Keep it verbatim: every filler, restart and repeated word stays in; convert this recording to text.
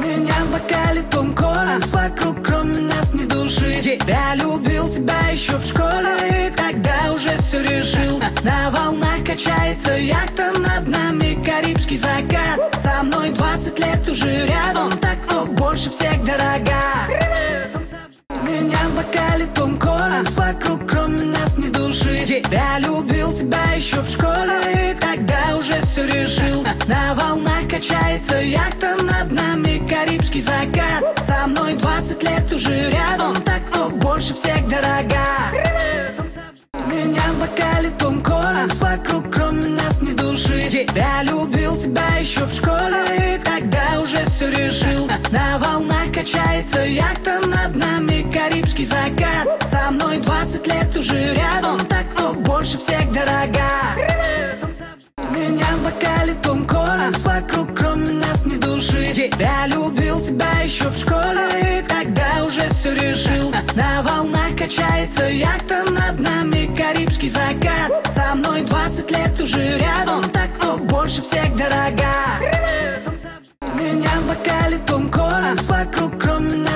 меня в бокале Том Коллинз, вокруг кроме нас ни души. Тебя любил, тебя еще в школе, и тогда уже все решил. На волнах качается яхта, над нами карибский закат. Со мной двадцать лет уже рядом, так кто больше всех дорога. Меня в бокале Том Коллинз, вокруг кроме нас ни души. Тебя любил, тебя еще в школе, и тогда уже все решил. На волнах качается яхта, над нами карибский закат. Со мной двадцать лет уже рядом, так кто больше всех дорога. Меня в бокале Том Коллинз, вокруг кроме нас ни души. Тебя любил, тебя еще в школе, и тогда уже все решил. На волнах качается яхта, над нами карибский закат. Со мной двадцать лет уже рядом, так кто больше всех дорога. Меня в бокале Том Коллинз, вокруг кроме нас ни души. Тебя любил, тебя еще в школе, и тогда уже все решил. На волнах качается яхта, над нами карибский закат. Со мной двадцать лет уже рядом, так кто больше всех дорога.